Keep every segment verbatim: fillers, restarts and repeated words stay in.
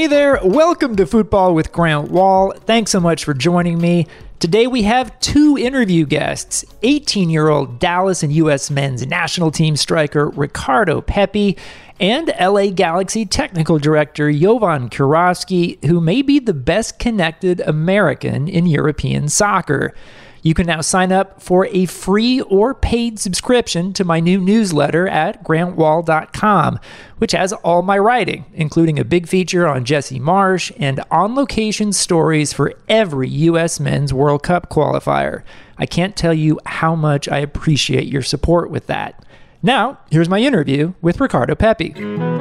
there, welcome to Football with Grant Wahl. Thanks so much for joining me. Today we have two interview guests, eighteen-year-old Dallas and U S men's national team striker Ricardo Pepi and L A Galaxy technical director Jovan Kirovski, who may be the best connected American in European soccer. You can now sign up for a free or paid subscription to my new newsletter at grant wahl dot com, which has all my writing, including a big feature on Jesse Marsch and on-location stories for every U S Men's World Cup qualifier. I can't tell you how much I appreciate your support with that. Now, here's my interview with Ricardo Pepi.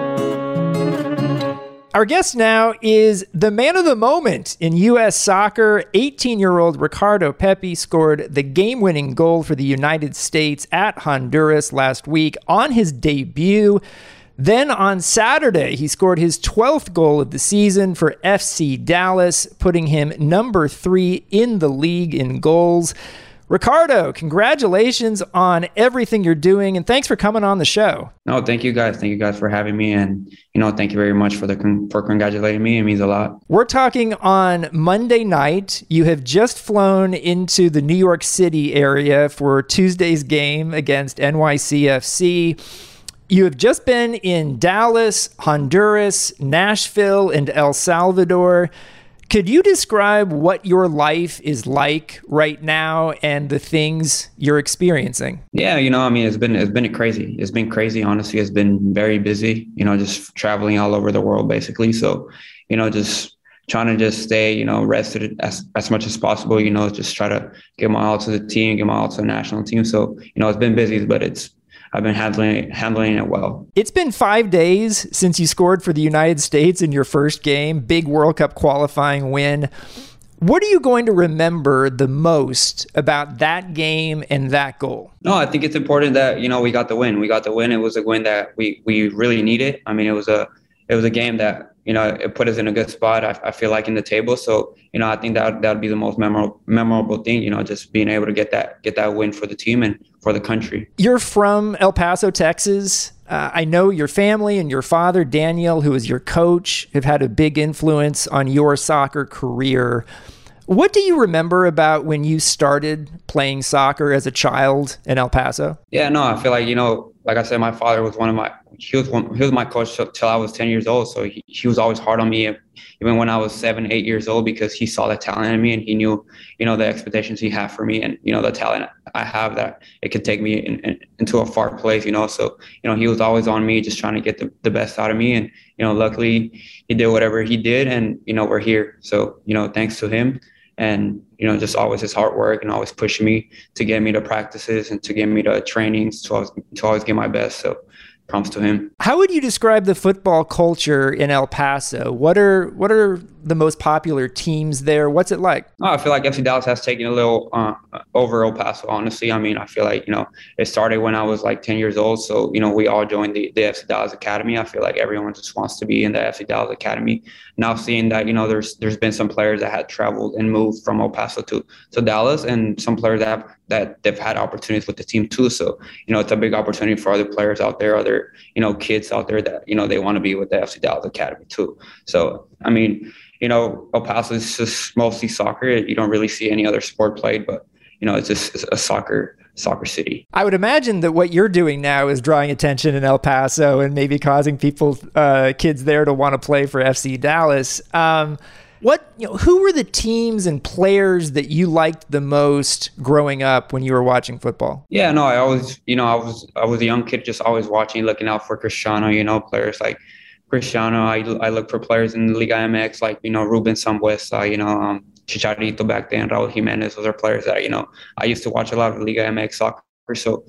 Our guest now is the man of the moment in U S soccer. eighteen-year-old Ricardo Pepi scored the game-winning goal for the United States at Honduras last week on his debut. Then on Saturday, he scored his twelfth goal of the season for F C Dallas, putting him number three in the league in goals. Ricardo, congratulations on everything you're doing, and thanks for coming on the show. No, thank you guys. Thank you guys for having me, and you know, thank you very much for the for congratulating me. It means a lot. We're talking on Monday night. You have just flown into the New York City area for Tuesday's game against N Y C F C. You have just been in Dallas, Honduras, Nashville, and El Salvador. Could you describe what your life is like right now and the things you're experiencing? Yeah, you know, I mean, it's been it's been crazy. It's been crazy. Honestly, it's been very busy, you know, just traveling all over the world, basically. So, you know, just trying to just stay, you know, rested as, as much as possible, you know, just try to give my all to the team, give my all to the national team. So, you know, it's been busy, but it's I've been handling handling it well. It's been five days since you scored for the United States in your first game, big World Cup qualifying win. What are you going to remember the most about that game and that goal? No, I think it's important that, you know, we got the win. We got the win. It was a win that we we really needed. I mean, it was a it was a game that, you know, it put us in a good spot, I, I feel like, in the table. So, you know, I think that that would be the most memorable memorable thing, you know, just being able to get that get that win for the team and for the country. You're from El Paso, Texas. Uh, I know your family and your father, Daniel, who is your coach, have had a big influence on your soccer career. What do you remember about when you started playing soccer as a child in El Paso? Yeah, no, I feel like, you know, like I said, my father was one of my, he was one, he was my coach till I was ten years old. So he, he was always hard on me, even when I was seven, eight years old, because he saw the talent in me and he knew, you know, the expectations he had for me and, you know, the talent I have that it could take me in, in, into a far place, you know. So, you know, he was always on me, just trying to get the, the best out of me. And, you know, luckily he did whatever he did and, you know, we're here. So, you know, thanks to him. And, you know, just always his hard work and always pushing me to get me to practices and to get me to trainings to always, to always give my best. So props to him. How would you describe the football culture in El Paso? What are what are the most popular teams there? What's it like? Oh, I feel like F C Dallas has taken a little uh, over El Paso, honestly. I mean, I feel like, you know, it started when I was like ten years old. So, you know, we all joined the, the F C Dallas Academy. I feel like everyone just wants to be in the F C Dallas Academy. Now seeing that, you know, there's there's been some players that had traveled and moved from El Paso to, to Dallas, and some players that have, that they've had opportunities with the team too. So, you know, it's a big opportunity for other players out there, other, you know, kids out there that, you know, they want to be with the F C Dallas Academy too. So, I mean, you know, El Paso is just mostly soccer. You don't really see any other sport played, but, you know, it's just a soccer soccer city. I would imagine that what you're doing now is drawing attention in El Paso and maybe causing people, uh, kids there to want to play for F C Dallas. Um, what, you know, who were the teams and players that you liked the most growing up when you were watching football? Yeah, no, I always, you know, I was, I was a young kid, just always watching, looking out for Cristiano, you know, players like Cristiano. I, I look for players in the Liga M X, like, you know, Ruben Sambueza, you know, um, Chicharito back then, Raul Jimenez. Those are players that, you know, I used to watch a lot of Liga M X soccer. So,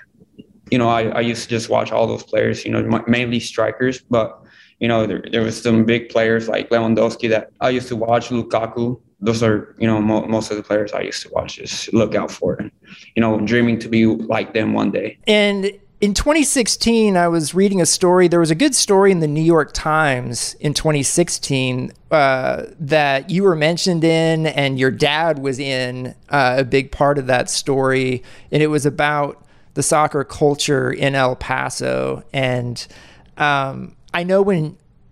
you know, I, I used to just watch all those players, you know, mainly strikers, but, you know, there, there was some big players like Lewandowski that I used to watch, Lukaku. Those are, you know, mo- most of the players I used to watch, just look out for, and, you know, dreaming to be like them one day. And in twenty sixteen, I was reading a story. There was a good story in the New York Times in twenty sixteen uh, that you were mentioned in, and your dad was in uh, a big part of that story. And it was about the soccer culture in El Paso. And um, I know when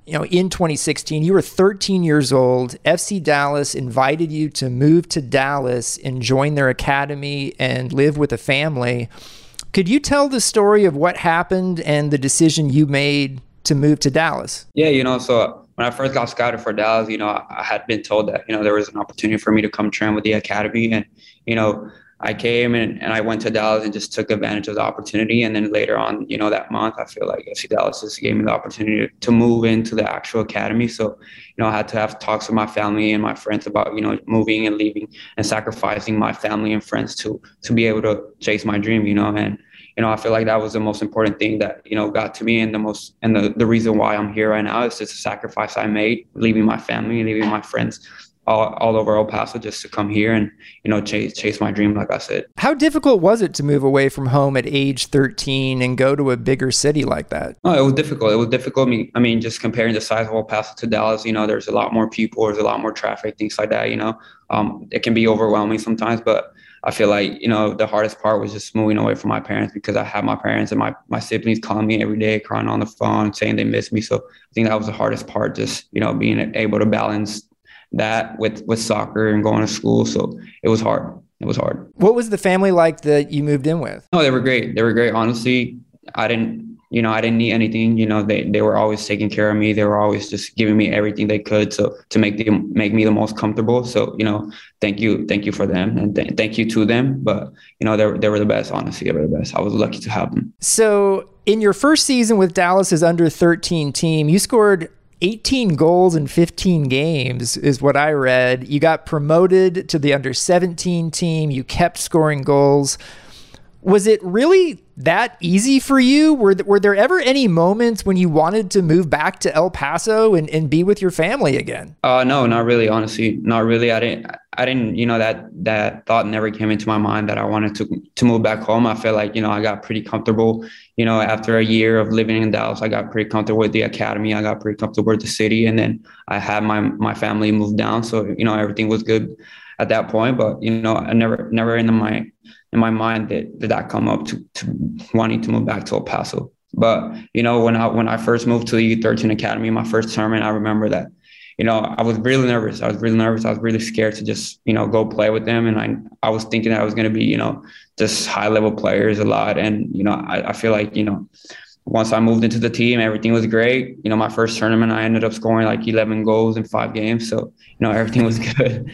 you know, in twenty sixteen, you were thirteen years old. F C Dallas invited you to move to Dallas and join their academy and live with a family. Could you tell the story of what happened and the decision you made to move to Dallas? Yeah, you know, so when I first got scouted for Dallas, you know, I, I had been told that, you know, there was an opportunity for me to come train with the academy. And, you know, I came and, and I went to Dallas and just took advantage of the opportunity. And then later on, you know, that month, I feel like F C Dallas just gave me the opportunity to move into the actual academy. So, you know, I had to have talks with my family and my friends about, you know, moving and leaving and sacrificing my family and friends to to be able to chase my dream, you know. And, you know, I feel like that was the most important thing that, you know, got to me, and the most and the, the reason why I'm here right now is just a sacrifice I made, leaving my family and leaving my friends all, all over El Paso just to come here and, you know, chase chase my dream, like I said. How difficult was it to move away from home at age thirteen and go to a bigger city like that? Oh, it was difficult. It was difficult. I mean, I mean, just comparing the size of El Paso to Dallas, you know, there's a lot more people, there's a lot more traffic, things like that, you know. Um, it can be overwhelming sometimes, but I feel like, you know, the hardest part was just moving away from my parents, because I have my parents and my, my siblings calling me every day, crying on the phone, saying they miss me. So I think that was the hardest part, just, you know, being able to balance that with, with soccer and going to school. So it was hard. It was hard. What was the family like that you moved in with? No, they were great. They were great. Honestly, I didn't, you know, I didn't need anything. You know, they, they were always taking care of me. They were always just giving me everything they could. So to make them, make me the most comfortable. So, you know, thank you. Thank you for them. And th- thank you to them. But, you know, they were, they were the best. Honestly, they were the best. I was lucky to have them. So in your first season with Dallas's under thirteen team, you scored eighteen goals in fifteen games is what I read. You got promoted to the under seventeen team. You kept scoring goals. Was it really that easy for you? Were, th- were there ever any moments when you wanted to move back to El Paso and, and be with your family again? Uh, no, not really. Honestly, not really. I didn't, I didn't, you know, that, that thought never came into my mind that I wanted to, to move back home. I felt like, you know, I got pretty comfortable, you know, after a year of living in Dallas, I got pretty comfortable with the academy. I got pretty comfortable with the city. And then I had my, my family move down. So, you know, everything was good at that point, but, you know, I never, never in my, in my mind that did that come up to, to wanting to move back to El Paso. But, you know, when I, when I first moved to the U thirteen Academy, my first tournament, I remember that, you know, I was really nervous. I was really nervous. I was really scared to just, you know, go play with them. And I, I was thinking that I was going to be, you know, just high level players a lot. And, you know, I, I feel like, you know, once I moved into the team, everything was great. You know, my first tournament, I ended up scoring like eleven goals in five games. So, you know, everything was good.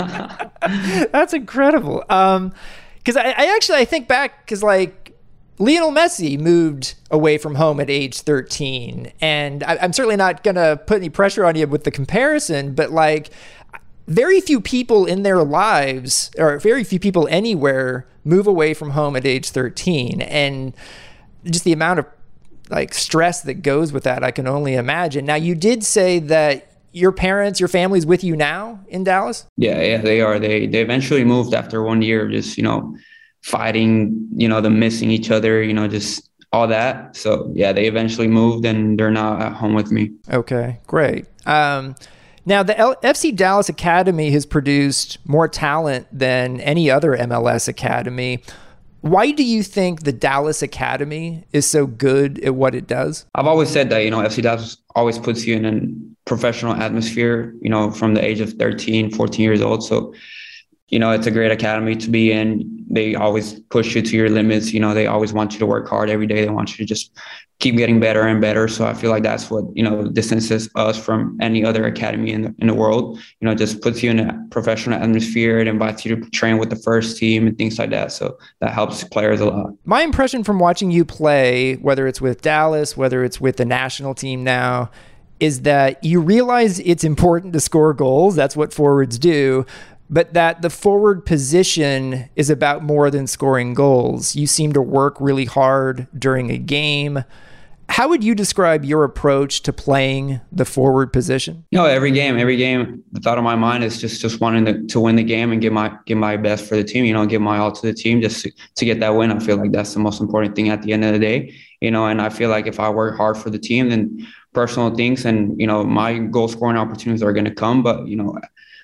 That's incredible. Um, Because I, I actually, I think back, because like Lionel Messi moved away from home at age thirteen. And I, I'm certainly not going to put any pressure on you with the comparison, but like very few people in their lives, or very few people anywhere, move away from home at age thirteen. And just the amount of like stress that goes with that, I can only imagine. Now, you did say that your parents, your family's with you now in Dallas? Yeah, yeah, they are. They they eventually moved after one year of just, you know, fighting, you know, them missing each other, you know, just all that. So yeah, they eventually moved and they're now at home with me. Okay, great. Um, now the L- F C Dallas Academy has produced more talent than any other M L S academy. Why do you think the Dallas Academy is so good at what it does? I've always said that, you know, F C Dallas always puts you in a professional atmosphere, you know, from the age of thirteen, fourteen years old. So, you know, it's a great academy to be in. They always push you to your limits. You know, they always want you to work hard every day. They want you to just keep getting better and better. So I feel like that's what, you know, distances us from any other academy in the, in the world. You know, just puts you in a professional atmosphere. It invites you to train with the first team and things like that. So that helps players a lot. My impression from watching you play, whether it's with Dallas, whether it's with the national team now, is that you realize it's important to score goals. That's what forwards do. But that the forward position is about more than scoring goals. You seem to work really hard during a game. How would you describe your approach to playing the forward position? You know, every game, every game, the thought of my mind is just just wanting to, to win the game and give my give my best for the team, you know, give my all to the team just to, to get that win. I feel like that's the most important thing at the end of the day, you know, and I feel like if I work hard for the team, then personal things and, you know, my goal scoring opportunities are going to come. But, you know,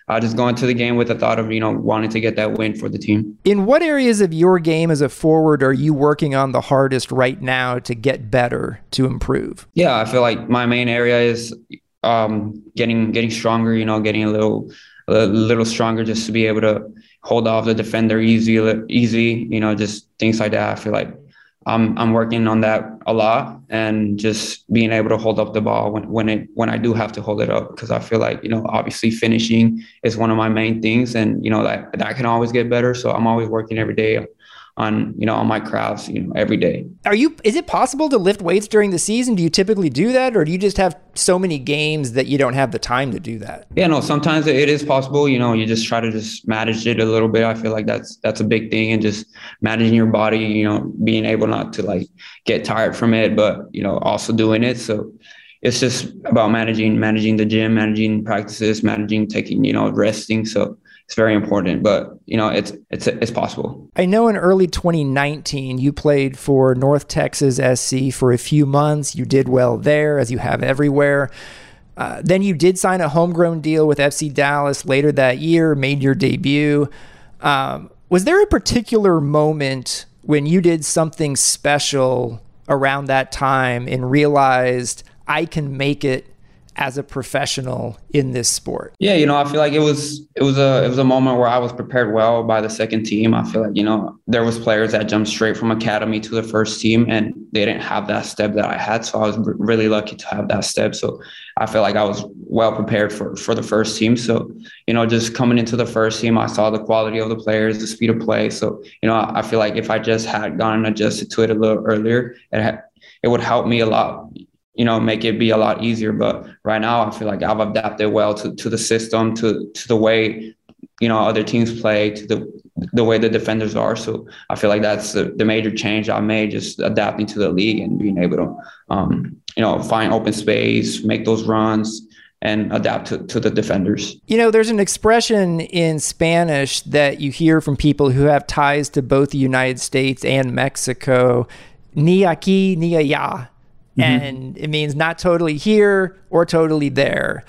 I just go into the game with the thought of, you know, wanting to get that win for the team. In what areas of your game as a forward are you working on the hardest right now to get better, to improve? Yeah, I feel like my main area is um, getting getting stronger, you know, getting a little a little stronger just to be able to hold off the defender easy, easy, you know, just things like that. I feel like I'm I'm working on that a lot, and just being able to hold up the ball when when it when I do have to hold it up, because I feel like, you know, obviously finishing is one of my main things, and you know that that can always get better. So I'm always working every day on, you know, on my crafts, you know, every day. Are you, is it possible to lift weights during the season? Do you typically do that, or do you just have so many games that you don't have the time to do that? Yeah, no, sometimes it is possible. You know, you just try to just manage it a little bit. I feel like that's, that's a big thing, and just managing your body, you know, being able not to like get tired from it, but, you know, also doing it. So it's just about managing, managing the gym, managing practices, managing taking, you know, resting. So it's very important, but you know, it's it's it's possible. I know in early twenty nineteen, you played for North Texas S C for a few months. You did well there, as you have everywhere. Uh, then you did sign a homegrown deal with F C Dallas later that year, made your debut. Um, was there a particular moment when you did something special around that time and realized I can make it as a professional in this sport? Yeah, you know, I feel like it was it was a it was a moment where I was prepared well by the second team. I feel like, you know, there was players that jumped straight from academy to the first team, and they didn't have that step that I had. So I was r- really lucky to have that step. So I feel like I was well prepared for for the first team. So, you know, just coming into the first team, I saw the quality of the players, the speed of play. So, you know, I feel like if I just had gotten adjusted to it a little earlier, it had, it would help me a lot, you know, make it be a lot easier. But right now I feel like I've adapted well to, to the system, to, to the way, you know, other teams play, to the the way the defenders are. So I feel like that's the, the major change I made, just adapting to the league and being able to, um, you know, find open space, make those runs, and adapt to, to the defenders. You know, there's an expression in Spanish that you hear from people who have ties to both the United States and Mexico, ni aquí, ni allá. Mm-hmm. And it means not totally here or totally there.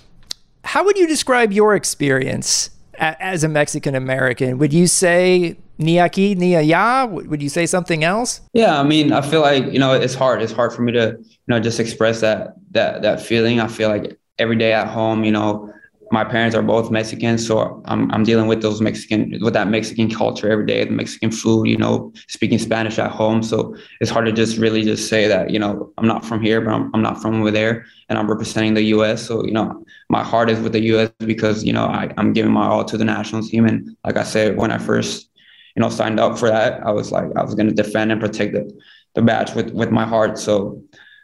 How would you describe your experience a- as a Mexican American? Would you say ni aquí, ni allá? Would you say something else? Yeah, I mean, I feel like, you know, it's hard. It's hard for me to, you know, just express that that that feeling. I feel like every day at home, you know, my parents are both Mexican, so I'm I'm dealing with those Mexican, with that Mexican culture every day, the Mexican food, you know, speaking Spanish at home. So it's hard to just really just say that, you know, I'm not from here, but I'm, I'm not from over there, and I'm representing the U S. So, you know, my heart is with the U S because, you know, I, I'm giving my all to the national team. And like I said, when I first, you know, signed up for that, I was like, I was going to defend and protect the, the badge with, with my heart. So,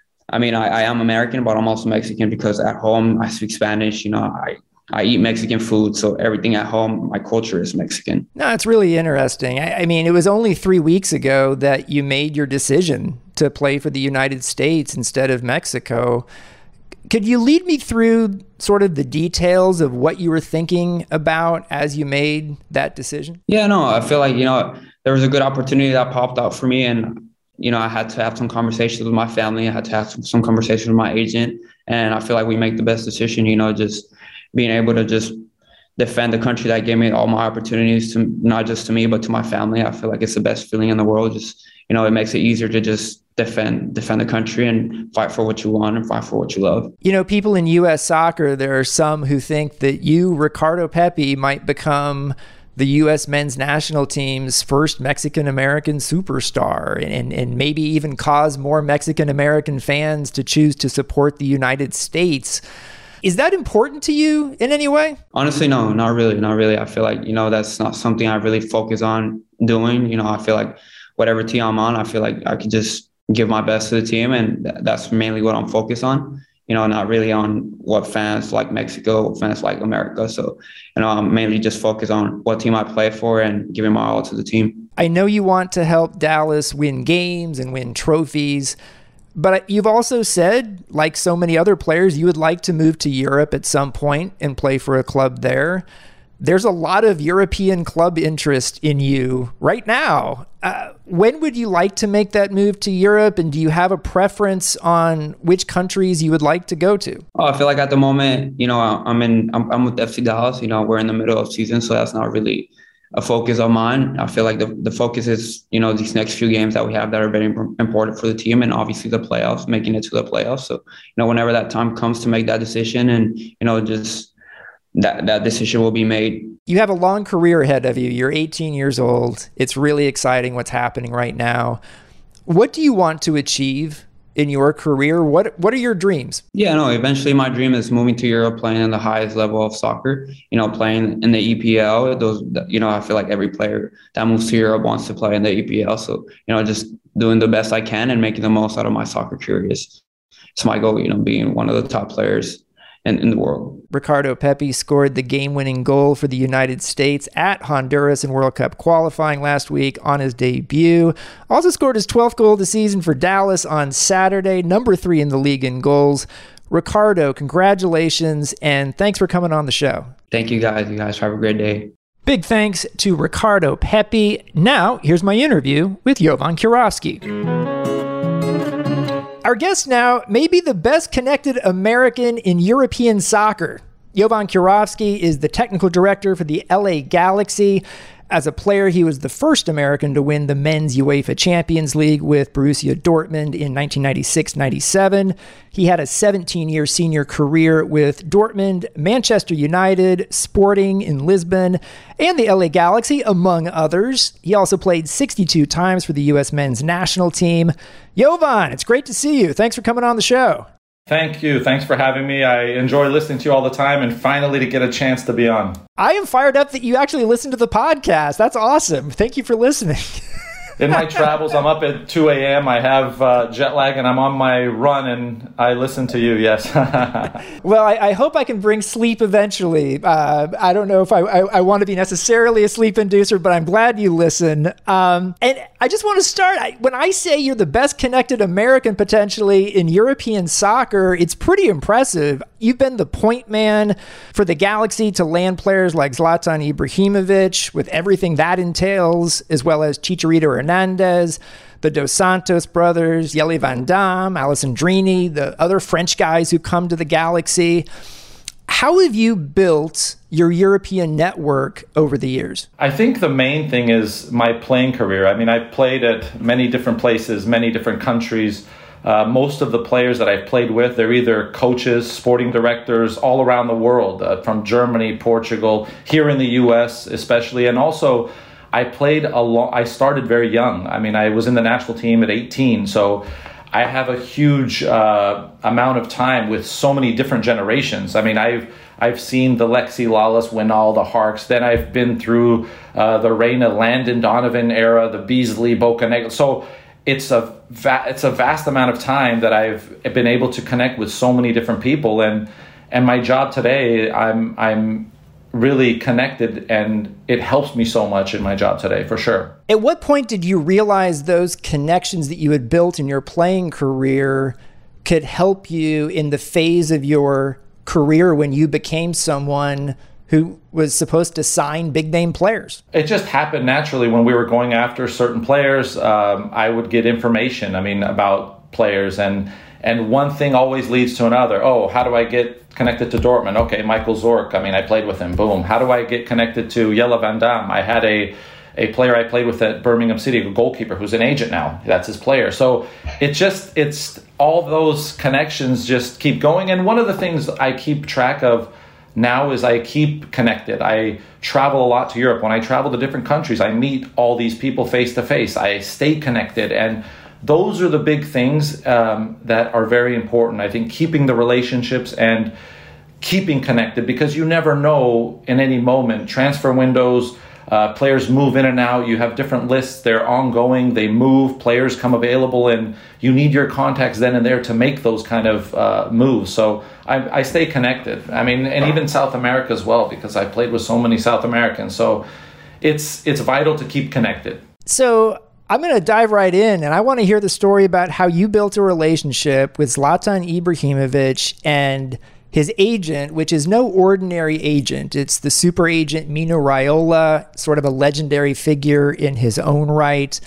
I mean, I, I am American, but I'm also Mexican because at home I speak Spanish, you know, I, I eat Mexican food, so everything at home, my culture is Mexican. No, it's really interesting. I, I mean, it was only three weeks ago that you made your decision to play for the United States instead of Mexico. Could you lead me through sort of the details of what you were thinking about as you made that decision? Yeah, no, I feel like, you know, there was a good opportunity that popped out for me, and, you know, I had to have some conversations with my family. I had to have some, some conversations with my agent, and I feel like we make the best decision, you know, just being able to just defend the country that gave me all my opportunities, to not just to me, but to my family. I feel like it's the best feeling in the world. Just, you know, it makes it easier to just defend, defend the country and fight for what you want and fight for what you love. You know, people in U S soccer, there are some who think that you, Ricardo Pepi, might become the U S men's national team's first Mexican-American superstar, and, and maybe even cause more Mexican-American fans to choose to support the United States. Is that important to you in any way? Honestly, no, not really. Not really. I feel like, you know, that's not something I really focus on doing. You know, I feel like whatever team I'm on, I feel like I could just give my best to the team. And th- that's mainly what I'm focused on, you know, not really on what fans like Mexico, fans like America. So, you know, I'm mainly just focused on what team I play for and giving my all to the team. I know you want to help Dallas win games and win trophies, but you've also said, like so many other players, you would like to move to Europe at some point and play for a club there. there's a lot of European club interest in you right now. Uh, when would you like to make that move to Europe? And do you have a preference on which countries you would like to go to? Oh, I feel like at the moment, you know, I'm in, I'm, I'm with F C Dallas. You know, we're in the middle of season, so that's not really a focus of mine. I feel like the, the focus is, you know, these next few games that we have that are very important for the team, and obviously the playoffs, making it to the playoffs. So, you know, whenever that time comes to make that decision, and, you know, just that, that decision will be made. You have a long career ahead of you. You're eighteen years old. It's really exciting what's happening right now. What do you want to achieve in your career? What What are your dreams? Yeah, no, eventually my dream is moving to Europe, playing in the highest level of soccer, you know, playing in the E P L. Those, you know, I feel like every player that moves to Europe wants to play in the E P L. So, you know, just doing the best I can and making the most out of my soccer career is, is my goal, you know, being one of the top players in, in the world. Ricardo Pepi scored the game-winning goal for the United States at Honduras in World Cup qualifying last week on his debut. Also scored his twelfth goal of the season for Dallas on Saturday, number three in the league in goals. Ricardo, congratulations, and thanks for coming on the show. Thank you, guys. You guys have a great day. Big thanks to Ricardo Pepi. Now, here's my interview with Jovan Kirovski. Our guest now may be the best connected American in European soccer. Jovan Kirovski is the technical director for the L A Galaxy. As a player, he was the first American to win the men's UEFA Champions League with Borussia Dortmund in nineteen ninety-six ninety-seven. He had a seventeen-year senior career with Dortmund, Manchester United, Sporting in Lisbon, and the L A Galaxy, among others. He also played sixty-two times for the U S men's national team. Jovan, it's great to see you. Thanks for coming on the show. Thank you. Thanks for having me. I enjoy listening to you all the time, and finally to get a chance to be on. I am fired up that you actually listen to the podcast. That's awesome. Thank you for listening. In my travels, I'm up at two a.m. I have uh, jet lag, and I'm on my run, and I listen to you, yes. Well, I, I hope I can bring sleep eventually. Uh, I don't know if I, I, I want to be necessarily a sleep inducer, but I'm glad you listen. Um, and I just want to start, I, when I say you're the best connected American potentially in European soccer, it's pretty impressive. You've been the point man for the Galaxy to land players like Zlatan Ibrahimovic, with everything that entails, as well as Chicharito Hernandez, the Dos Santos brothers, Jelle Van Damme, Alessandrini, the other French guys who come to the Galaxy. How have you built your European network over the years? I think the main thing is my playing career. I mean, I've played at many different places, many different countries. Uh, most of the players that I've played with, they're either coaches, sporting directors all around the world, uh, from Germany, Portugal, here in the U S especially. And also, I played a lot. I started very young. I mean, I was in the national team at eighteen. So I have a huge uh, amount of time with so many different generations. I mean, I've I've seen the Lexi Lalas win all the Harks. Then I've been through uh, the Reina Landon Donovan era, the Beasley, Bocanegra. So it's a va- it's a vast amount of time that I've been able to connect with so many different people. And and my job today, I'm I'm really connected, and it helps me so much in my job today, for sure. At what point did you realize those connections that you had built in your playing career could help you in the phase of your career when you became someone who was supposed to sign big name players? It just happened naturally when we were going after certain players. Um, I would get information, I mean, about players, and and one thing always leads to another. Oh, how do I get connected to Dortmund? Okay, Michael Zorc. I mean, I played with him. Boom. How do I get connected to Jelle Van Damme? I had a a player I played with at Birmingham City, a goalkeeper who's an agent now. That's his player. So it just, it's all those connections just keep going. And one of the things I keep track of now is I keep connected. I travel a lot to Europe. When I travel to different countries, I meet all these people face to face. I stay connected. And those are the big things um, that are very important. I think keeping the relationships and keeping connected, because you never know in any moment. Transfer windows, uh, players move in and out. You have different lists. They're ongoing. They move. Players come available, and you need your contacts then and there to make those kind of uh, moves. So I, I stay connected. I mean, and even South America as well, because I played with so many South Americans. So it's it's vital to keep connected. So I'm going to dive right in, and I want to hear the story about how you built a relationship with Zlatan Ibrahimovic and his agent, which is no ordinary agent. It's the super agent Mino Raiola, sort of a legendary figure in his own right.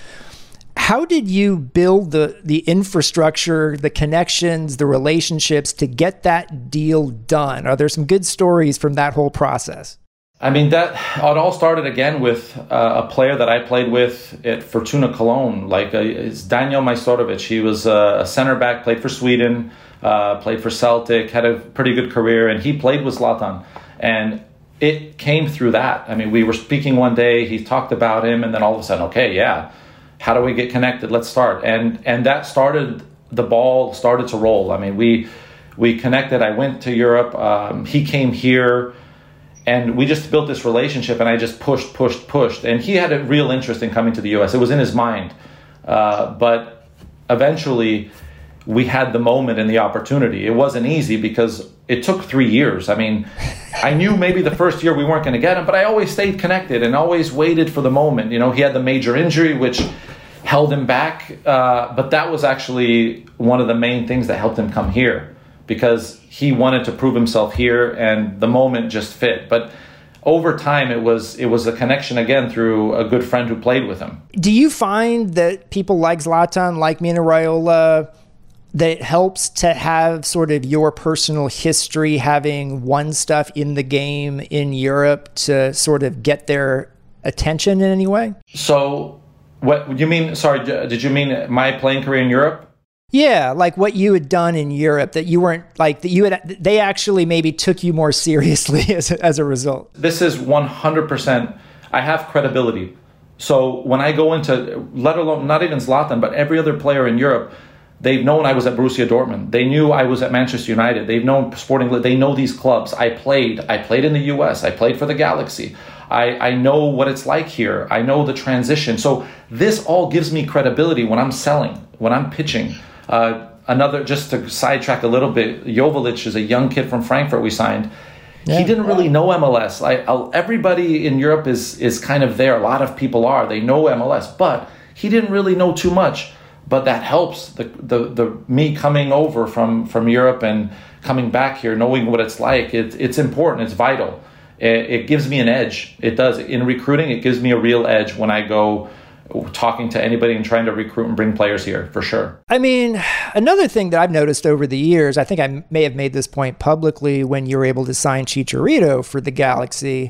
How did you build the the infrastructure, the connections, the relationships to get that deal done? Are there some good stories from that whole process? I mean, that it all started again with uh, a player that I played with at Fortuna Cologne, like uh, it's Daniel Majstorovic. He was uh, a center back, played for Sweden, uh, played for Celtic, had a pretty good career, and he played with Zlatan. And it came through that. I mean, we were speaking one day, he talked about him, and then all of a sudden, okay, yeah, how do we get connected? Let's start. And and that started, the ball started to roll. I mean, we we connected. I went to Europe. Um, he came here, and we just built this relationship, and I just pushed, pushed, pushed. And he had a real interest in coming to the U S. It was in his mind. Uh, but eventually, we had the moment and the opportunity. It wasn't easy because it took three years. I mean, I knew maybe the first year we weren't going to get him, but I always stayed connected and always waited for the moment. You know, he had the major injury, which held him back. Uh, but that was actually one of the main things that helped him come here, because he wanted to prove himself here, and the moment just fit. But over time, it was it was a connection again through a good friend who played with him. Do you find that people like Zlatan, like Mino Raiola, that it helps to have sort of your personal history, having won stuff in the game in Europe, to sort of get their attention in any way? So what you mean, sorry, did you mean my playing career in Europe? Yeah, like what you had done in Europe, that you weren't like that you had, they actually maybe took you more seriously as a, as a result. This is one hundred percent. I have credibility. So when I go into, let alone, not even Zlatan, but every other player in Europe, they've known I was at Borussia Dortmund. They knew I was at Manchester United. They've known Sporting, they know these clubs. I played, I played in the U S. I played for the Galaxy. I, I know what it's like here. I know the transition. So this all gives me credibility when I'm selling, when I'm pitching. Uh, another, just to sidetrack a little bit, Joveljic is a young kid from Frankfurt we signed. Yeah, he didn't really know M L S. I, I'll, everybody in Europe is is kind of there. A lot of people are. They know M L S, but he didn't really know too much. But that helps. The the, the me coming over from, from Europe and coming back here, knowing what it's like, it, it's important. It's vital. It, it gives me an edge. It does. In recruiting, it gives me a real edge when I go talking to anybody and trying to recruit and bring players here, for sure. I mean, another thing that I've noticed over the years, I think I may have made this point publicly when you were able to sign Chicharito for the Galaxy,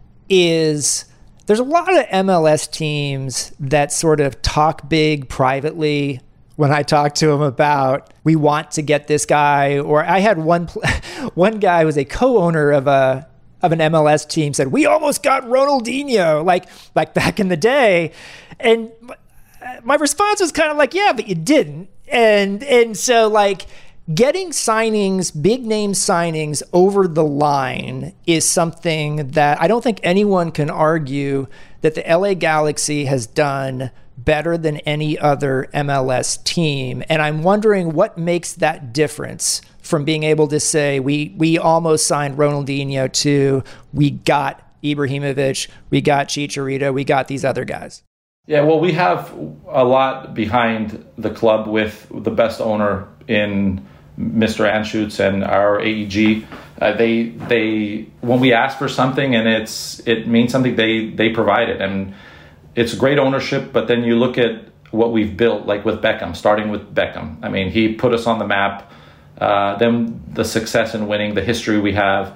is there's a lot of M L S teams that sort of talk big privately when I talk to them about, we want to get this guy. Or I had one one guy who was a co-owner of a of an M L S team said, we almost got Ronaldinho, like like back in the day. And my response was kind of like, yeah, but you didn't. And and so like getting signings, big name signings over the line is something that I don't think anyone can argue that the L A Galaxy has done better than any other M L S team. And I'm wondering what makes that difference from being able to say, we we almost signed Ronaldinho to we got Ibrahimovic, we got Chicharito, we got these other guys. Yeah, well, we have a lot behind the club with the best owner in Mister Anschutz and our A E G. Uh, they they when we ask for something and it's it means something, they they provide it, and it's great ownership. But then you look at what we've built, like with Beckham, starting with Beckham. I mean, he put us on the map. Uh, then the success in winning, the history we have.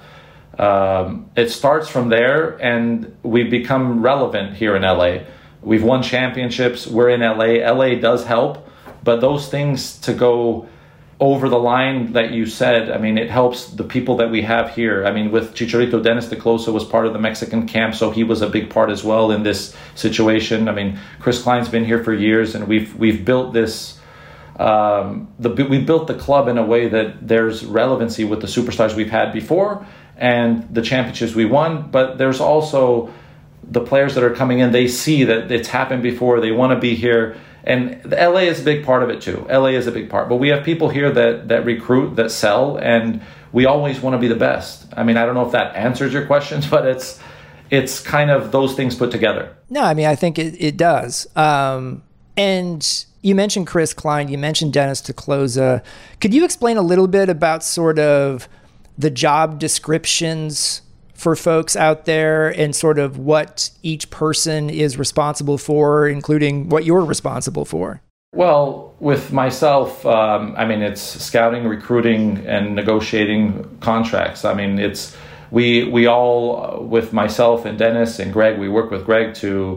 Um, it starts from there, and we've become relevant here in L A. We've won championships. We're in L A. L A does help, but those things to go over the line that you said, I mean, it helps the people that we have here. I mean, with Chicharito, Dennis de Closa was part of the Mexican camp, so he was a big part as well in this situation. I mean, Chris Klein's been here for years, and we've we've built this. Um, the we built the club in a way that there's relevancy with the superstars we've had before and the championships we won, but there's also the players that are coming in. They see that it's happened before. They want to be here. And L A is a big part of it too. L A is a big part. But we have people here that, that recruit, that sell, and we always want to be the best. I mean, I don't know if that answers your questions, but it's it's kind of those things put together. No, I mean, I think it, it does. Um, and you mentioned Chris Klein. You mentioned Dennis de Closa. Could you explain a little bit about sort of the job descriptions for folks out there and sort of what each person is responsible for, including what you're responsible for? Well, with myself, um, I mean, it's scouting, recruiting, and negotiating contracts. I mean, it's we we all, with myself and Dennis and Greg, we work with Greg to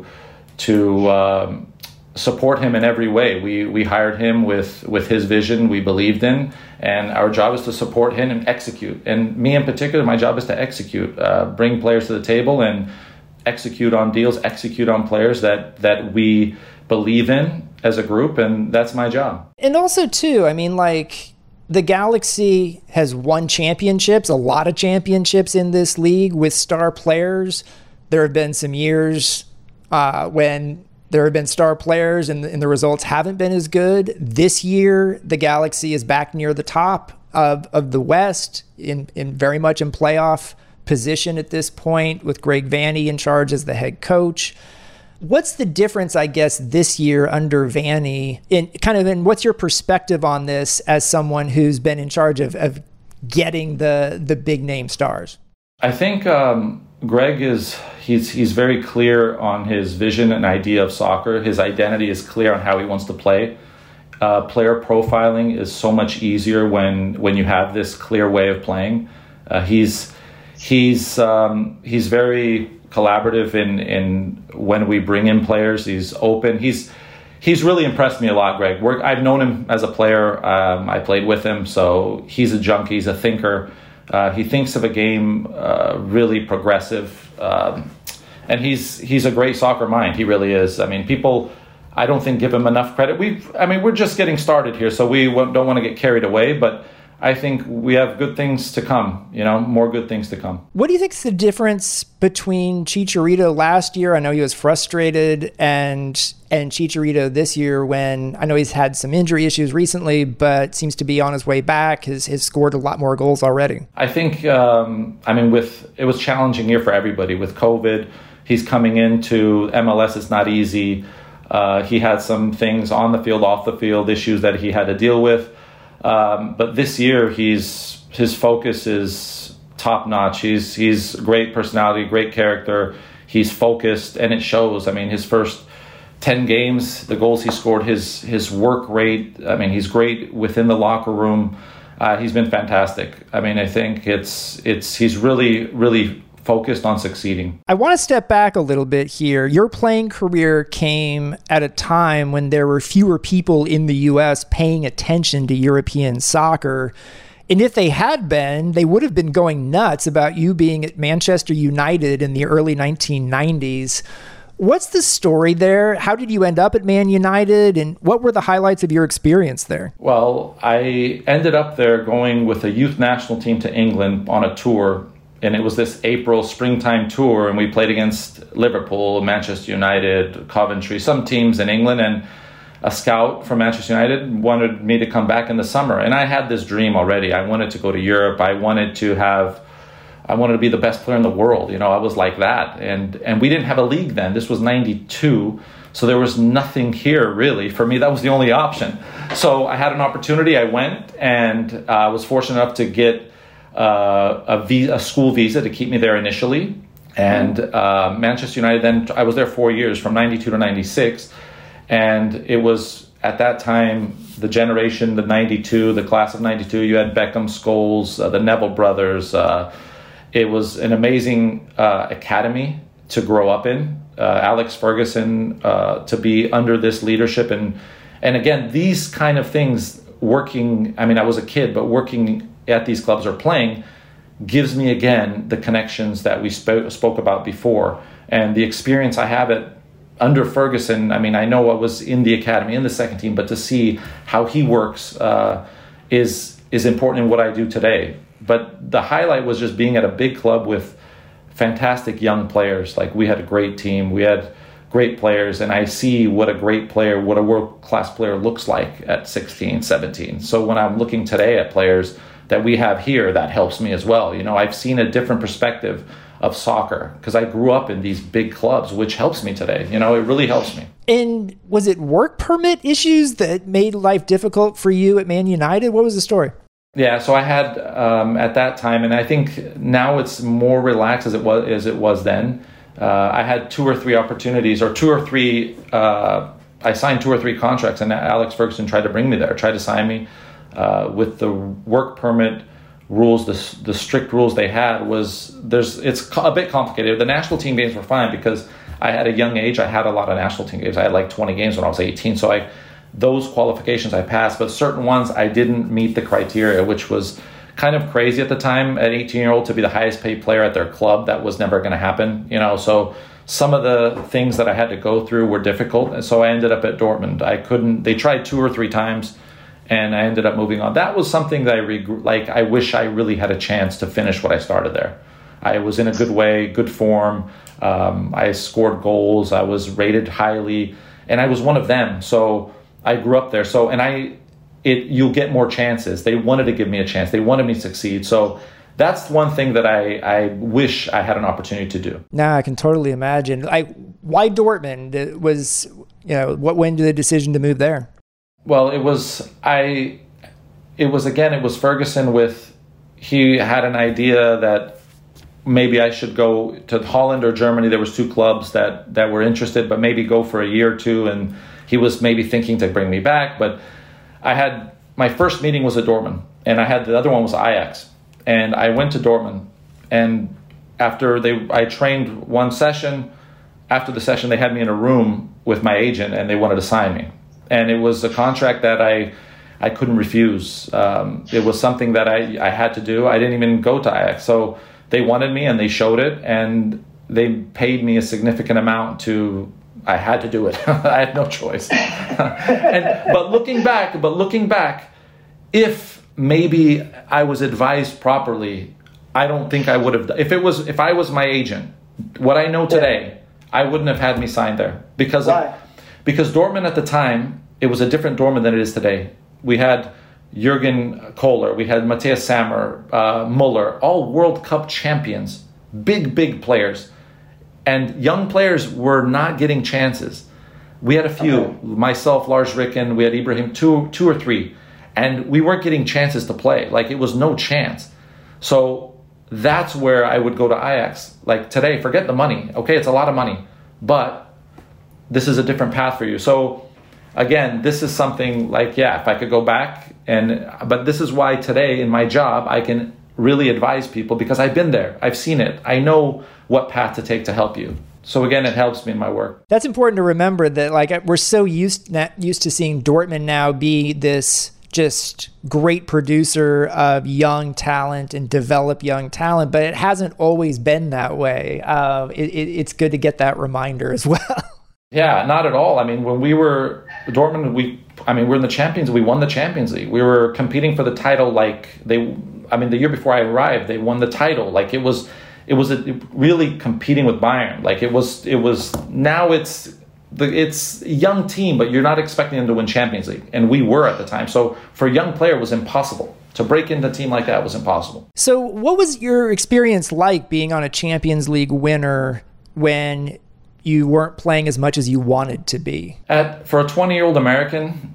to um, support him in every way. We we hired him with with his vision we believed in, and our job is to support him and execute. And me in particular, my job is to execute, uh, bring players to the table and execute on deals, execute on players that that we believe in as a group, and that's my job. And also, too, I mean, like, the Galaxy has won championships, a lot of championships in this league with star players. There have been some years uh, when there have been star players and the, and the results haven't been as good. This year, the Galaxy is back near the top of, of the West, in, in very much in playoff position at this point, with Greg Vanney in charge as the head coach. What's the difference, I guess, this year under Vanney? In kind of, and what's your perspective on this as someone who's been in charge of, of getting the the big name stars? I think um, Greg is he's he's very clear on his vision and idea of soccer. His identity is clear on how he wants to play. Uh, player profiling is so much easier when when you have this clear way of playing. Uh, he's he's um, he's very collaborative in in when we bring in players. He's open. He's he's really impressed me a lot, Greg. We're, I've known him as a player. Um, I played with him, so he's a junkie. He's a thinker. Uh, he thinks of a game uh, really progressive, um, and he's he's a great soccer mind. He really is. I mean, people, I don't think give him enough credit. We, I mean, we're just getting started here, so we don't want to get carried away, but I think we have good things to come, you know, more good things to come. What do you think is the difference between Chicharito last year? I know he was frustrated, and and Chicharito this year, when I know he's had some injury issues recently, but seems to be on his way back, has, has scored a lot more goals already. I think, um, I mean, with it was a challenging year for everybody. With COVID, he's coming into M L S. It's not easy. Uh, he had some things on the field, off the field, issues that he had to deal with. Um, but this year, he's his focus is top notch. He's he's great personality, great character. He's focused, and it shows. I mean, his first ten games, the goals he scored, his his work rate. I mean, he's great within the locker room. Uh, he's been fantastic. I mean, I think it's it's he's really really focused on succeeding. I want to step back a little bit here. Your playing career came at a time when there were fewer people in the U S paying attention to European soccer. And if they had been, they would have been going nuts about you being at Manchester United in the early nineteen nineties. What's the story there? How did you end up at Man United, and what were the highlights of your experience there? Well, I ended up there going with a youth national team to England on a tour. And it was this April springtime tour, and we played against Liverpool, Manchester United, Coventry, some teams in England. And a scout from Manchester United wanted me to come back in the summer. And I had this dream already. I wanted to go to Europe. I wanted to have, I wanted to be the best player in the world. You know, I was like that. And and we didn't have a league then. This was ninety-two. So there was nothing here really. For me, that was the only option. So I had an opportunity. I went, and I uh, was fortunate enough to get Uh, a, visa, a school visa to keep me there initially. And uh, Manchester United, then I was there four years from ninety-two to ninety-six. And it was at that time, the generation, the ninety-two, the class of ninety-two, you had Beckham, Scholes, uh, the Neville brothers. Uh, it was an amazing uh, academy to grow up in. Uh, Alex Ferguson, uh, to be under this leadership. And, and again, these kind of things working, I mean, I was a kid, but working at these clubs or playing gives me again the connections that we spoke spoke about before, and the experience I have it under Ferguson. I mean, I know I was in the academy, in the second team, but to see how he works uh, is is important in what I do today. But the highlight was just being at a big club with fantastic young players. Like, we had a great team, we had great players, and I see what a great player, what a world-class player looks like at sixteen, seventeen. So when I'm looking today at players that we have here, that helps me as well. You know, I've seen a different perspective of soccer because I grew up in these big clubs, which helps me today. You know, it really helps me. And was it work permit issues that made life difficult for you at Man United? What was the story? Yeah, so I had um, at that time, and I think now it's more relaxed as it was as it was then. Uh, I had two or three opportunities, or two or three. Uh, I signed two or three contracts, and Alex Ferguson tried to bring me there, tried to sign me uh, with the work permit rules. The the strict rules they had was there's it's a bit complicated. The national team games were fine because I had a young age. I had a lot of national team games. I had like twenty games when I was eighteen, so I. Those qualifications I passed, but certain ones I didn't meet the criteria, which was kind of crazy at the time. At eighteen year old to be the highest paid player at their club, that was never going to happen, you know. So some of the things that I had to go through were difficult, and so I ended up at Dortmund. I couldn't. They tried two or three times, and I ended up moving on. That was something that I reg- like. I wish I really had a chance to finish what I started there. I was in a good way, good form. Um, I scored goals. I was rated highly, and I was one of them. So. I grew up there, so and I, it you'll get more chances. They wanted to give me a chance. They wanted me to succeed. So that's one thing that I, I wish I had an opportunity to do. Now I can totally imagine. Like, why Dortmund? It was, you know, what went into the decision to move there? Well, it was I. It was again. It was Ferguson with. He had an idea that maybe I should go to Holland or Germany. There was two clubs that that were interested, but maybe go for a year or two and. He was maybe thinking to bring me back, but I had my first meeting was at Dortmund, and I had the other one was Ajax, and I went to Dortmund, and after they, I trained one session. After the session, they had me in a room with my agent, and they wanted to sign me, and it was a contract that I, I couldn't refuse. Um, it was something that I, I had to do. I didn't even go to Ajax, so they wanted me, and they showed it, and they paid me a significant amount to. I had to do it. I had no choice. and, but looking back, but looking back, if maybe I was advised properly, I don't think I would have. If it was, if I was my agent, what I know today, I wouldn't have had me signed there because of, because Dortmund at the time it was a different Dortmund than it is today. We had Jürgen Kohler, we had Matthias Sammer, uh, Muller, all World Cup champions, big big players. And young players were not getting chances. We had a few, okay. myself, Lars Ricken, we had Ibrahim, two, two or three, and we weren't getting chances to play. Like, it was no chance. So that's where I would go to Ajax. Like, today, forget the money. Okay, it's a lot of money, but this is a different path for you. So again, this is something like, yeah, if I could go back, and but this is why today in my job, I can really advise people because I've been there. I've seen it. I know what path to take to help you. So again, it helps me in my work. That's important to remember that like we're so used used to seeing Dortmund now be this just great producer of young talent and develop young talent, but it hasn't always been that way. Uh, it, it, it's good to get that reminder as well. Yeah, not at all. I mean, when we were Dortmund, we I mean, we're in the Champions League. We won the Champions League. We were competing for the title like they I mean, the year before I arrived, they won the title. Like it was It was a, really competing with Bayern. Like it was, it was. Now it's the it's a young team, but you're not expecting them to win Champions League, and we were at the time. So for a young player, it was impossible to break into a team like that. Was impossible. So what was your experience like being on a Champions League winner when you weren't playing as much as you wanted to be? At for a twenty-year-old American,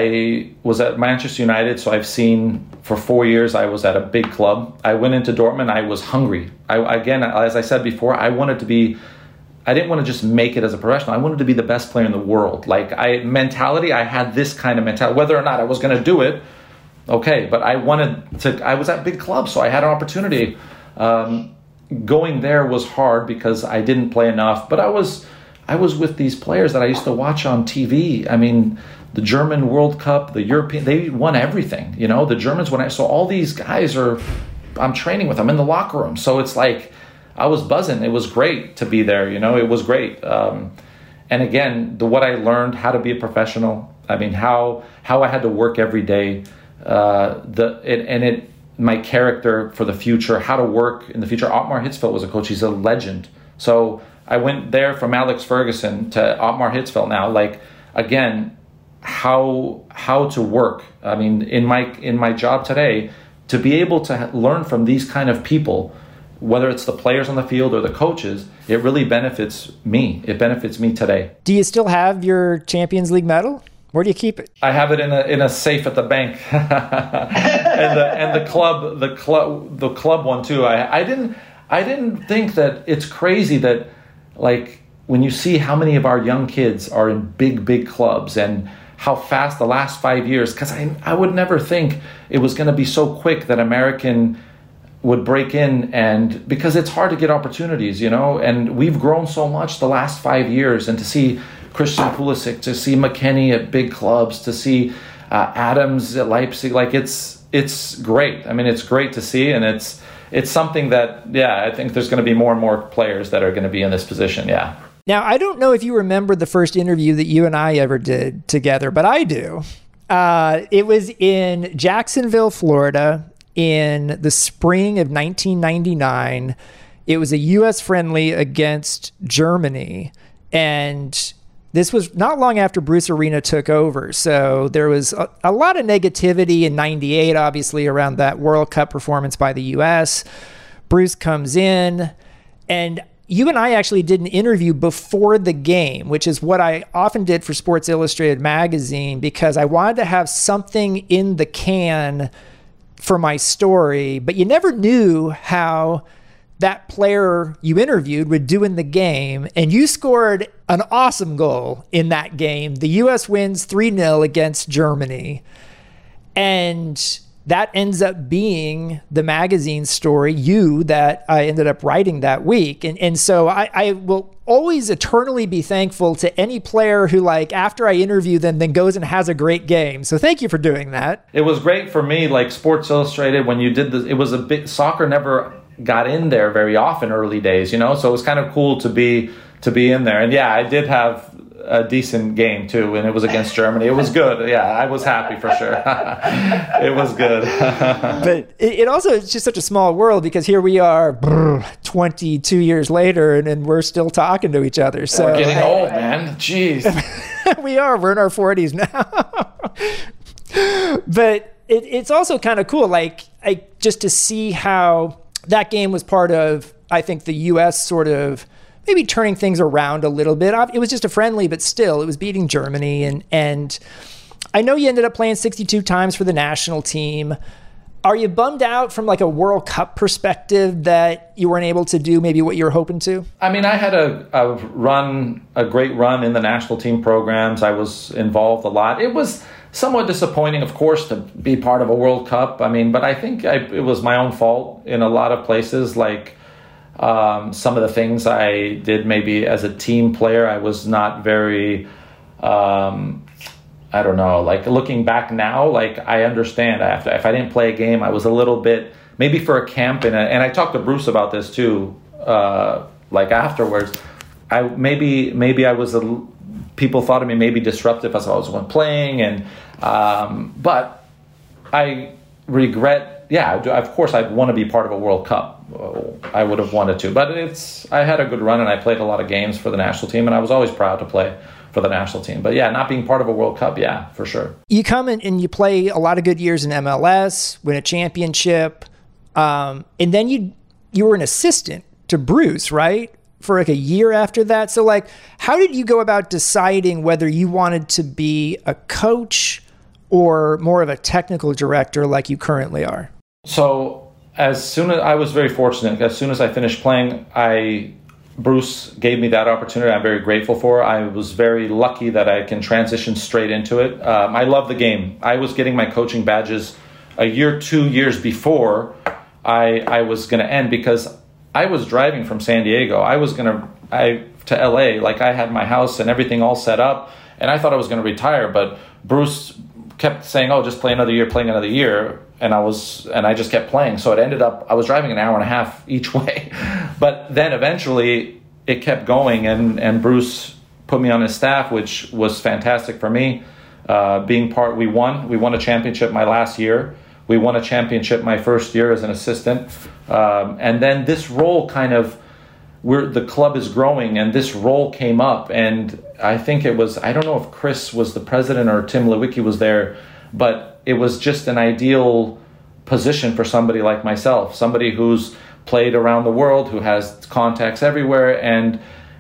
I was at Manchester United, so I've seen for four years I was at a big club. I went into Dortmund, I was hungry. I, again, as I said before, I wanted to be, I didn't want to just make it as a professional. I wanted to be the best player in the world. Like I mentality, I had this kind of mentality. Whether or not I was going to do it, okay, but I wanted to, I was at big clubs, so I had an opportunity. Um, going there was hard because I didn't play enough, but I was, I was with these players that I used to watch on T V. I mean, the German World Cup, the European, they won everything. You know, the Germans won. So all these guys are, I'm training with them in the locker room. So it's like, I was buzzing. It was great to be there. You know, it was great. Um, and again, the what I learned, how to be a professional. I mean, how how I had to work every day. Uh, the it, and it my character for the future, how to work in the future. Ottmar Hitzfeld was a coach. He's a legend. So I went there from Alex Ferguson to Ottmar Hitzfeld now. Like, again, how how to work. I mean, in my in my job today, to be able to learn from these kind of people, whether it's the players on the field or the coaches, it really benefits me. It benefits me today. Do you still have your Champions League medal? Where do you keep it? I have it in a in a safe at the bank, and the and the club the club the club one too. I I didn't I didn't think that it's crazy that like when you see how many of our young kids are in big big clubs and how fast the last five years. Because I I would never think it was going to be so quick that American would break in, and because it's hard to get opportunities, you know, and we've grown so much the last five years, and to see Christian Pulisic, to see McKennie at big clubs, to see uh, Adams at Leipzig, like it's it's great. I mean, it's great to see, and it's it's something that, yeah, I think there's going to be more and more players that are going to be in this position, yeah. Now, I don't know if you remember the first interview that you and I ever did together, but I do. Uh, it was in Jacksonville, Florida, in the spring of nineteen ninety-nine. It was a U S friendly against Germany, and this was not long after Bruce Arena took over. So there was a, a lot of negativity in ninety-eight, obviously, around that World Cup performance by the U S. Bruce comes in, and you and I actually did an interview before the game, which is what I often did for Sports Illustrated magazine, because I wanted to have something in the can for my story, but you never knew how that player you interviewed would do in the game. And you scored an awesome goal in that game. The U S wins three nil against Germany. And that ends up being the magazine story, you, that I ended up writing that week. And and so I, I will always eternally be thankful to any player who, like, after I interview them, then goes and has a great game. So thank you for doing that. It was great for me, like Sports Illustrated, when you did this, it was a bit, soccer never got in there very often early days, you know? So it was kind of cool to be to be in there. And yeah, I did have a decent game too, and it was against Germany. It was good. Yeah, I was happy for sure. It was good. But it, it also is just such a small world, because here we are brr, twenty-two years later, and, and we're still talking to each other. So we're getting old, man. Jeez. We are. We're in our forties now. But it, it's also kind of cool, like, I, just to see how that game was part of, I think, the U S sort of maybe turning things around a little bit. It was just a friendly, but still, it was beating Germany. And and I know you ended up playing sixty-two times for the national team. Are you bummed out from like a World Cup perspective that you weren't able to do maybe what you were hoping to? I mean, I had a, a run, a great run in the national team programs. I was involved a lot. It was somewhat disappointing, of course, to be part of a World Cup. I mean, but I think I, it was my own fault in a lot of places, like, Um, some of the things I did maybe as a team player, I was not very, um, I don't know, like looking back now, like I understand after, if I didn't play a game, I was a little bit, maybe for a camp, and, and I talked to Bruce about this too, uh, like afterwards, I maybe, maybe I was, a, people thought of me maybe disruptive as I was when playing, and, um, but I regret, yeah, of course I'd want to be part of a World Cup. I would have wanted to, but it's, I had a good run, and I played a lot of games for the national team, and I was always proud to play for the national team. But yeah, not being part of a World Cup, yeah, for sure. You come in and you play a lot of good years in M L S, win a championship, um, and then you you were an assistant to Bruce, right? For like a year after that. So like, how did you go about deciding whether you wanted to be a coach or more of a technical director like you currently are? So as soon as I was very fortunate, as soon as I finished playing, I Bruce gave me that opportunity. I'm very grateful for. I was very lucky that I can transition straight into it. Um, I love the game. I was getting my coaching badges a year, two years before I I was going to end, because I was driving from San Diego. I was going to I to L A, like I had my house and everything all set up, and I thought I was going to retire, but Bruce kept saying, "Oh, just play another year, playing another year." And I was, and I just kept playing. So it ended up, I was driving an hour and a half each way. But then eventually it kept going, and, and Bruce put me on his staff, which was fantastic for me. Uh, being part, we won. We won a championship my last year. We won a championship my first year as an assistant. Um, and then this role kind of, we're, the club is growing, and this role came up. And I think it was, I don't know if Chris was the president or Tim Lewicki was there, but it was just an ideal position for somebody like myself, somebody who's played around the world, who has contacts everywhere. And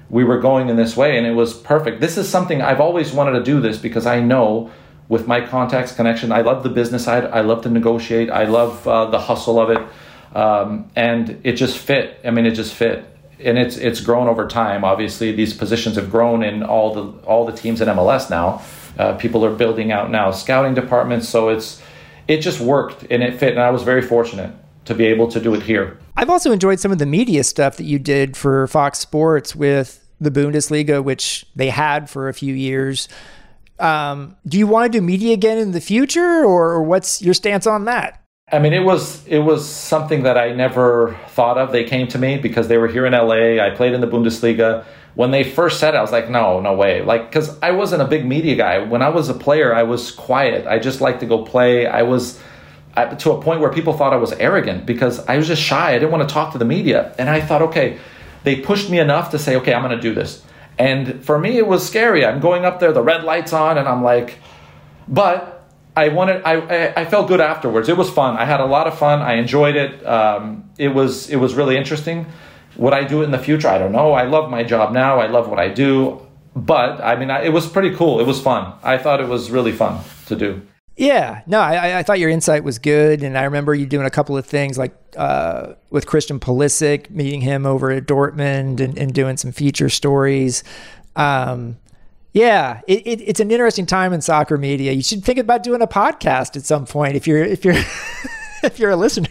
we were going in this way, and it was perfect. This is something I've always wanted to do this because I know with my contacts connection, I love the business side. I love to negotiate. I love uh, the hustle of it. Um, and it just fit. I mean, it just fit. And it's it's grown over time. Obviously, these positions have grown in all the all the teams in M L S now. Uh, people are building out now scouting departments. So it's it just worked and it fit. And I was very fortunate to be able to do it here. I've also enjoyed some of the media stuff that you did for Fox Sports with the Bundesliga, which they had for a few years. Um, do you want to do media again in the future, or, or what's your stance on that? I mean, it was it was something that I never thought of. They came to me because they were here in L A. I played in the Bundesliga. When they first said it, I was like, no, no way. Like, because I wasn't a big media guy. When I was a player, I was quiet. I just liked to go play. I was I, to a point where people thought I was arrogant because I was just shy. I didn't want to talk to the media. And I thought, okay, they pushed me enough to say, okay, I'm going to do this. And for me, it was scary. I'm going up there, the red light's on, and I'm like, but I wanted. I I felt good afterwards. It was fun. I had a lot of fun. I enjoyed it. Um, it was it was really interesting. Would I do it in the future? I don't know. I love my job now. I love what I do. But I mean, I, it was pretty cool. It was fun. I thought it was really fun to do. Yeah, no, I, I thought your insight was good, and I remember you doing a couple of things like uh, with Christian Pulisic, meeting him over at Dortmund, and, and doing some feature stories. Um, yeah, it, it, it's an interesting time in soccer media. You should think about doing a podcast at some point if you're if you're if you're a listener.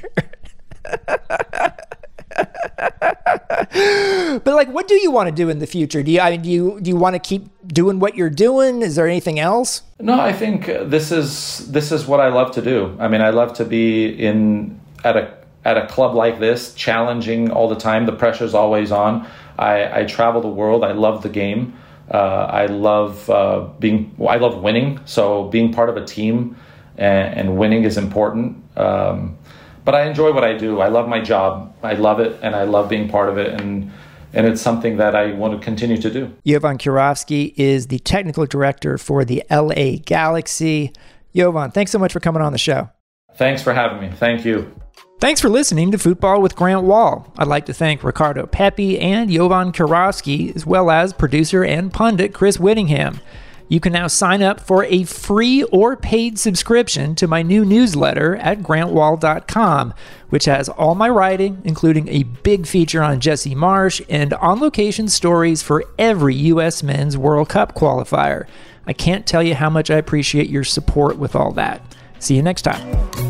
But like, what do you want to do in the future? Do you, I mean, do you, do you want to keep doing what you're doing? Is there anything else? No, I think this is, this is what I love to do. I mean, I love to be in, at a, at a club like this, challenging all the time. The pressure's always on. I, I travel the world. I love the game. Uh, I love, uh, being, I love winning. So being part of a team and, and winning is important. Um, But I enjoy what I do. I love my job. I love it, and I love being part of it, and and it's something that I want to continue to do. Jovan Kirovski is the technical director for the L A Galaxy. Jovan, thanks so much for coming on the show. Thanks for having me. Thank you. Thanks for listening to Football with Grant Wahl. I'd like to thank Ricardo Pepi and Jovan Kirovski, as well as producer and pundit Chris Whittingham. You can now sign up for a free or paid subscription to my new newsletter at grant wahl dot com, which has all my writing, including a big feature on Jesse Marsch and on-location stories for every U S Men's World Cup qualifier. I can't tell you how much I appreciate your support with all that. See you next time.